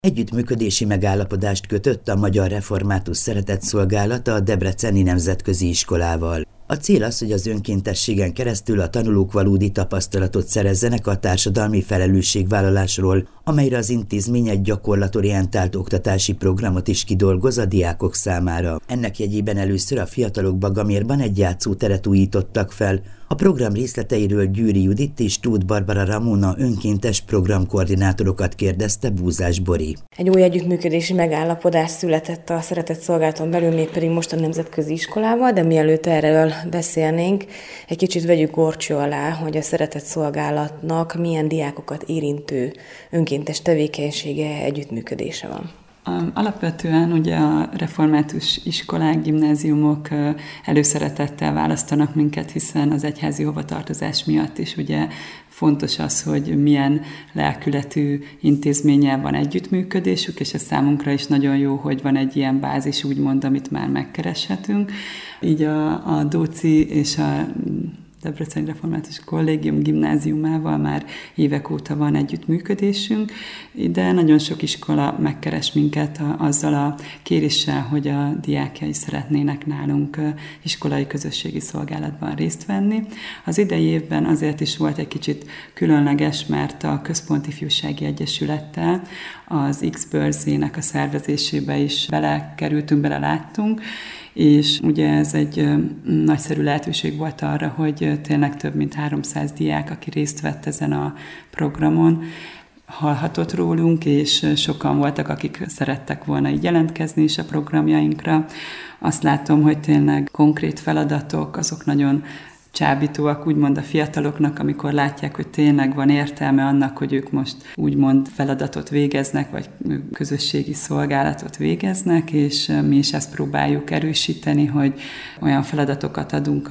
Együttműködési megállapodást kötött a Magyar Református Szeretetszolgálat a Debreceni Nemzetközi Iskolával. A cél az, hogy az önkéntességen keresztül a tanulók valódi tapasztalatot szerezzenek a társadalmi felelősségvállalásról, amelyre az intézmény egy gyakorlatorientált oktatási programot is kidolgoz a diákok számára. Ennek jegyében először a fiatalok Bagamérban egy játszóteret újítottak fel. A program részleteiről Győri Judit és Tóth Barbara Ramona önkéntes programkoordinátorokat kérdezte Búzás Bori. Egy új együttműködési megállapodás született a Szeretetszolgálaton belül, mégpedig most a Nemzetközi Iskolával, de mielőtt erről beszélnénk, egy kicsit vegyük górcső alá, hogy a Szeretetszolgálatnak milyen diákokat érintő önkéntes tevékenysége, együttműködése van. Alapvetően ugye a református iskolák, gimnáziumok előszeretettel választanak minket, hiszen az egyházi hovatartozás miatt is ugye fontos az, hogy milyen lelkületű intézménnyel van együttműködésük, és ez számunkra is nagyon jó, hogy van egy ilyen bázis, úgymond, amit már megkereshetünk. Így a Dóci és a Debreceni Református Kollégium gimnáziumával már évek óta van együttműködésünk, de nagyon sok iskola megkeres minket azzal a kéréssel, hogy a diákjai szeretnének nálunk iskolai közösségi szolgálatban részt venni. Az idei évben azért is volt egy kicsit különleges, mert a Központi Ifjúsági Egyesülettel az X-bőrzének a szervezésébe is beleláttunk, és ugye ez egy nagyszerű lehetőség volt arra, hogy tényleg több mint 300 diák, aki részt vett ezen a programon, hallhatott rólunk, és sokan voltak, akik szerettek volna így jelentkezni is a programjainkra. Azt látom, hogy tényleg konkrét feladatok, azok nagyon csábítóak, úgymond a fiataloknak, amikor látják, hogy tényleg van értelme annak, hogy ők most úgymond feladatot végeznek, vagy közösségi szolgálatot végeznek, és mi is ezt próbáljuk erősíteni, hogy olyan feladatokat adunk,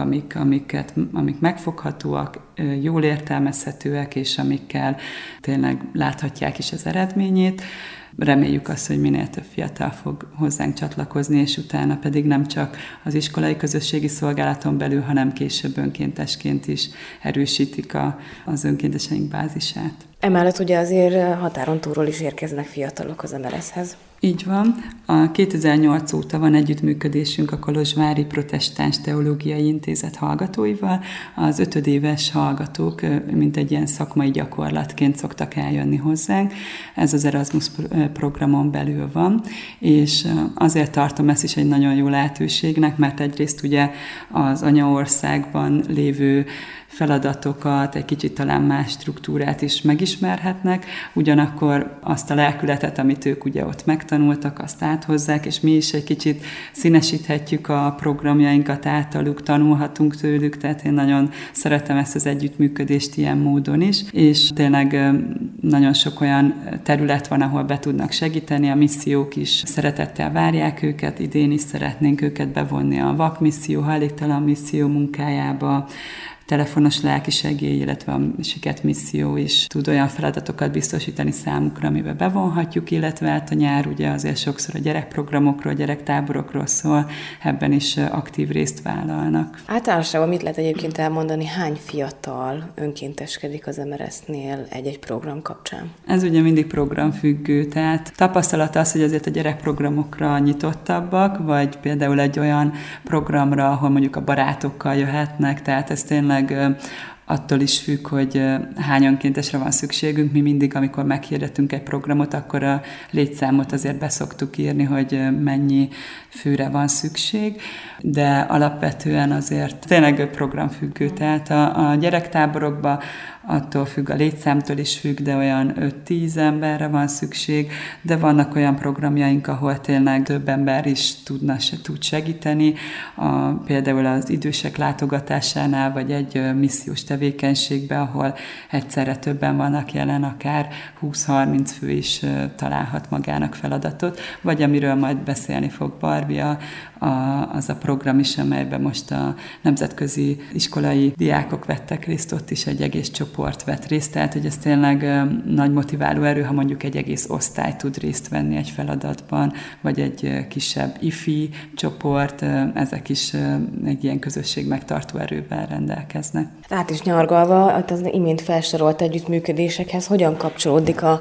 amik megfoghatóak, jól értelmezhetőek, és amikkel tényleg láthatják is az eredményét. Reméljük azt, hogy minél több fiatal fog hozzánk csatlakozni, és utána pedig nem csak az iskolai közösségi szolgálaton belül, hanem később önkéntesként is erősítik az önkénteseink bázisát. Emellett ugye azért határon túlról is érkeznek fiatalok az MRS-hez. Így van. A 2008 óta van együttműködésünk a Kolozsvári Protestáns Teológiai Intézet hallgatóival. Az 5 éves hallgatók mint egy ilyen szakmai gyakorlatként szoktak eljönni hozzánk. Ez az Erasmus programon belül van, és azért tartom ezt is egy nagyon jó lehetőségnek, mert egyrészt ugye az anyaországban lévő feladatokat, egy kicsit talán más struktúrát is megismerhetnek, ugyanakkor azt a lelkületet, amit ők ugye ott megtanultak, azt áthozzák, és mi is egy kicsit színesíthetjük a programjainkat általuk, tanulhatunk tőlük, tehát én nagyon szeretem ezt az együttműködést ilyen módon is, és tényleg nagyon sok olyan terület van, ahol be tudnak segíteni, a missziók is szeretettel várják őket, idén is szeretnénk őket bevonni a vakmisszió, hajléktalan misszió munkájába, telefonos lelkisegély, illetve a Siket misszió is tud olyan feladatokat biztosítani számukra, amiben bevonhatjuk, illetve hát a nyár ugye azért sokszor a gyerekprogramokról, gyerektáborokról szól, ebben is aktív részt vállalnak. Általánosságban mit lehet egyébként elmondani, hány fiatal önkénteskedik az MRS-nél egy-egy program kapcsán? Ez ugye mindig programfüggő, tehát tapasztalat az, hogy azért a gyerekprogramokra nyitottabbak, vagy például egy olyan programra, ahol mondjuk a barátokkal jöhetnek, tehát ez tényleg attól is függ, hogy hány önkéntesre van szükségünk. Mi mindig, amikor meghirdetünk egy programot, akkor a létszámot azért beszoktuk írni, hogy mennyi főre van szükség, de alapvetően azért tényleg programfüggő. Tehát a gyerektáborokban attól függ, a létszámtól is függ, de olyan 5-10 emberre van szükség, de vannak olyan programjaink, ahol tényleg több ember is tud segíteni. Például az idősek látogatásánál, vagy egy missziós tevékenységben, ahol egyszerre többen vannak jelen, akár 20-30 fő is találhat magának feladatot, vagy amiről majd beszélni fog Barbie, az a program is, amelyben most a nemzetközi iskolai diákok vettek részt, ott is egy egész csoport vett részt, tehát hogy ez tényleg nagy motiváló erő, ha mondjuk egy egész osztály tud részt venni egy feladatban, vagy egy kisebb ifi csoport, ezek is egy ilyen közösség megtartó erővel rendelkeznek. Át is nyargalva, az imént felsorolt együttműködésekhez hogyan kapcsolódik a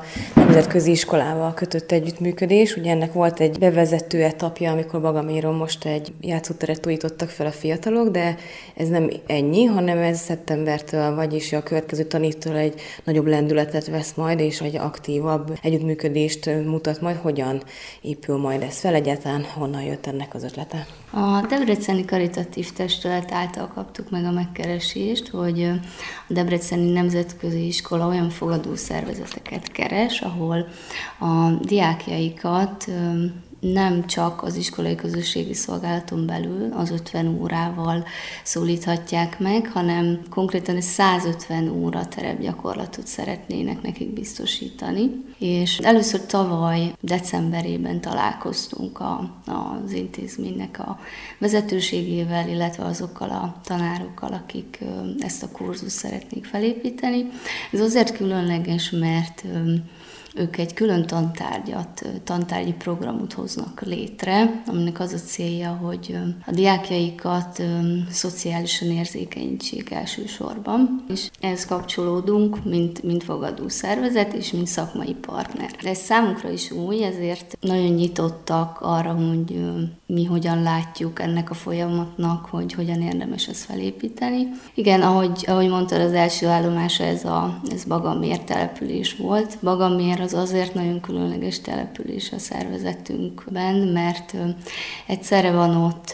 nemzetközi iskolával kötött együttműködés. Ugye ennek volt egy bevezető etapja, amikor Bagaméron most egy játszóteret újítottak fel a fiatalok, de ez nem ennyi, hanem ez szeptembertől, vagyis a következő tanévtől egy nagyobb lendületet vesz majd, és egy aktívabb együttműködést mutat majd. Hogyan épül majd ez fel, egyáltalán honnan jött ennek az ötlete? A Debreceni Karitatív Testület által kaptuk meg a megkeresést, hogy a Debreceni Nemzetközi Iskola olyan fogadó szervezeteket keres, ahol a diákjaikat nem csak az iskolai közösségi szolgálaton belül az 50 órával szólíthatják meg, hanem konkrétan 150 óra terepgyakorlatot szeretnének nekik biztosítani. És először tavaly decemberében találkoztunk az intézménynek a vezetőségével, illetve azokkal a tanárokkal, akik ezt a kurzust szeretnék felépíteni. Ez azért különleges, mert ők egy külön tantárgyi programot hoznak létre, aminek az a célja, hogy a diákjaikat szociálisan érzékenyítsék elsősorban, és ehhez kapcsolódunk, mint fogadó szervezet és mint szakmai partner. De ez számunkra is új, ezért nagyon nyitottak arra, hogy mi hogyan látjuk ennek a folyamatnak, hogy hogyan érdemes ezt felépíteni. Igen, ahogy mondtad, az első állomása ez Bagamér település volt. Bagamér az azért nagyon különleges település a szervezetünkben, mert egyszerre van ott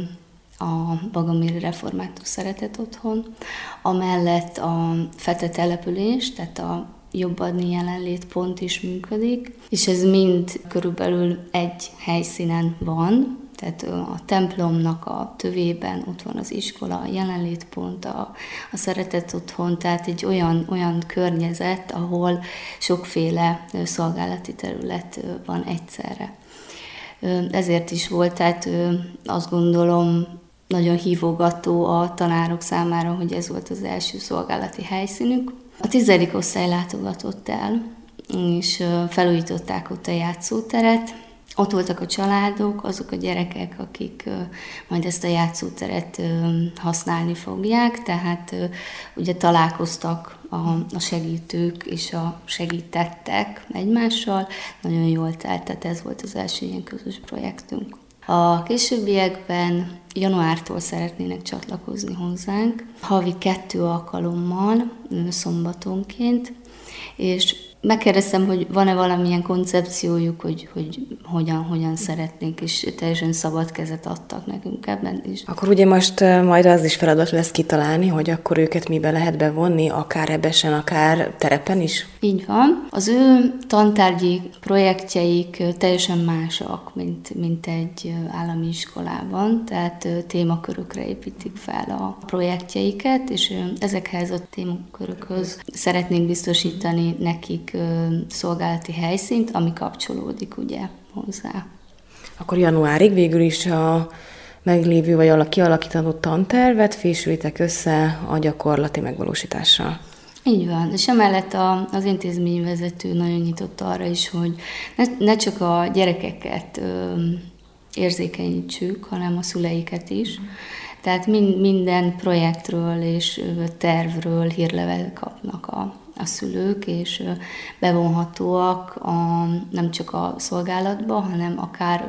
a Bagaméri Református Szeretett Otthon, amellett a Fete település, tehát a jobbadni jelenlétpont is működik, és ez mind körülbelül egy helyszínen van, tehát a templomnak a tövében ott van az iskola, a jelenlétpont, a Szeretett Otthon, tehát egy olyan környezet, ahol sokféle szolgálati terület van egyszerre. Ezért is volt, tehát azt gondolom, nagyon hívogató a tanárok számára, hogy ez volt az első szolgálati helyszínük. A 10. osztály látogatott el, és felújították ott a játszóteret. Ott voltak a családok, azok a gyerekek, akik majd ezt a játszóteret használni fogják, tehát ugye találkoztak a segítők és a segítettek egymással, nagyon jól telt, tehát ez volt az első ilyen közös projektünk. A későbbiekben januártól szeretnének csatlakozni hozzánk, havi 2 alkalommal, szombatonként, és megkérdeztem, hogy van-e valamilyen koncepciójuk, hogy hogyan szeretnék, és teljesen szabad kezet adtak nekünk ebben is. Akkor ugye most majd az is feladat lesz kitalálni, hogy akkor őket mibe lehet bevonni, akár ebesen, akár terepen is? Így van. Az ő tantárgyi projektjeik teljesen másak, mint egy állami iskolában, tehát témakörökre építik fel a projektjeiket, és ezekhez a témakörökhöz szeretnénk biztosítani nekik szolgálati helyszínt, ami kapcsolódik ugye hozzá. Akkor januárig végül is a meglévő vagy kialakított tantervet fésülitek össze a gyakorlati megvalósítással. Így van, és emellett az intézményvezető nagyon nyitott arra is, hogy ne csak a gyerekeket érzékenyítsük, hanem a szüleiket is. Tehát minden projektről és tervről hírlevelet kapnak a szülők, és bevonhatóak nem csak a szolgálatba, hanem akár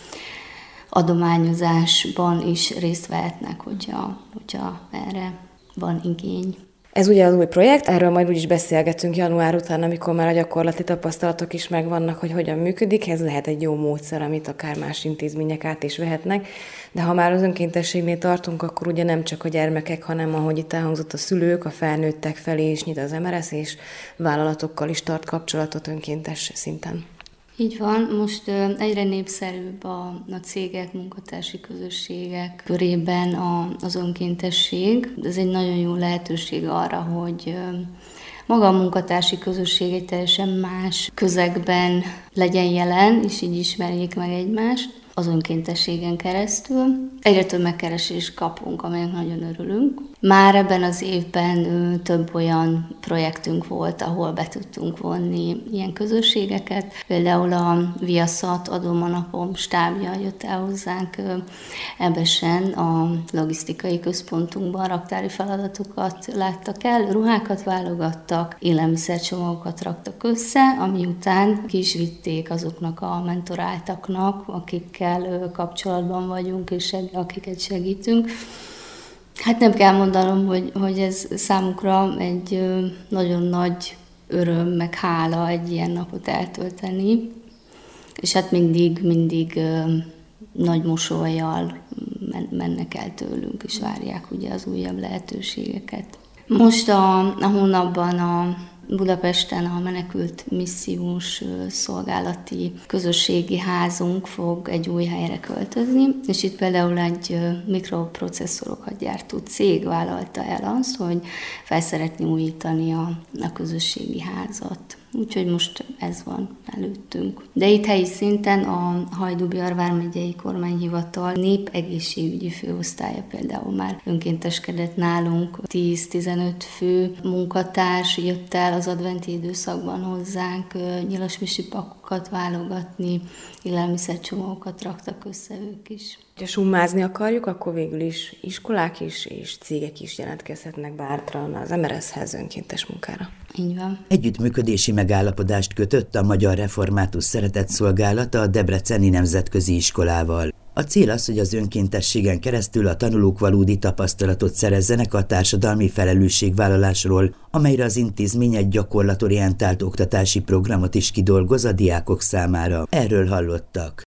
adományozásban is részt vehetnek, hogyha erre van igény. Ez ugye az új projekt, erről majd úgyis beszélgetünk január után, amikor már a gyakorlati tapasztalatok is megvannak, hogy hogyan működik. Ez lehet egy jó módszer, amit akár más intézmények át is vehetnek. De ha már az önkéntességnél tartunk, akkor ugye nem csak a gyermekek, hanem ahogy itt elhangzott, a szülők, a felnőttek felé is nyit az MRS, és vállalatokkal is tart kapcsolatot önkéntes szinten. Így van, most egyre népszerűbb a cégek, munkatársi közösségek körében az önkéntesség. Ez egy nagyon jó lehetőség arra, hogy maga a munkatársi közösség egy teljesen más közegben legyen jelen, és így ismerjék meg egymást. az önkéntességen keresztül. Egyre több megkeresést kapunk, amelyek nagyon örülünk. Már ebben az évben több olyan projektünk volt, ahol be tudtunk vonni ilyen közösségeket. Például a Viaszat Adómanapom stábja jött el hozzánk Ebesen, a logisztikai központunkban raktári feladatokat láttak el, ruhákat válogattak, élelmiszercsomagokat raktak össze, ami után ki is vitték azoknak a mentoráltaknak, akikkel kapcsolatban vagyunk, és akiket segítünk. Hát nem kell mondanom, hogy ez számukra egy nagyon nagy öröm, meg hála egy ilyen napot eltölteni, és hát mindig nagy mosollyal mennek el tőlünk, és várják ugye az újabb lehetőségeket. Most a hónapban a Budapesten a menekült missziós szolgálati közösségi házunk fog egy új helyre költözni, és itt például egy mikroprocesszorokat gyártó cég vállalta el azt, hogy fel szeretné újítani a közösségi házat. Úgyhogy most ez van előttünk. De itt helyi szinten a Hajdú-Bihar vármegyei kormányhivatal népegészségügyi főosztálya például már önkénteskedett nálunk. 10-15 fő munkatárs jött el az adventi időszakban hozzánk nyilasmisi pakokat válogatni, élelmiszercsomagokat raktak össze ők is. Ha summázni akarjuk, akkor végül is iskolák is és cégek is jelentkezhetnek bátran az MRS-hez önkéntes munkára. Így van. Együttműködési megállapodást kötött a Magyar Református Szeretetszolgálata a Debreceni Nemzetközi Iskolával. A cél az, hogy az önkéntességen keresztül a tanulók valódi tapasztalatot szerezzenek a társadalmi felelősségvállalásról, amelyre az intézmény egy gyakorlatorientált oktatási programot is kidolgoz a diákok számára. Erről hallottak.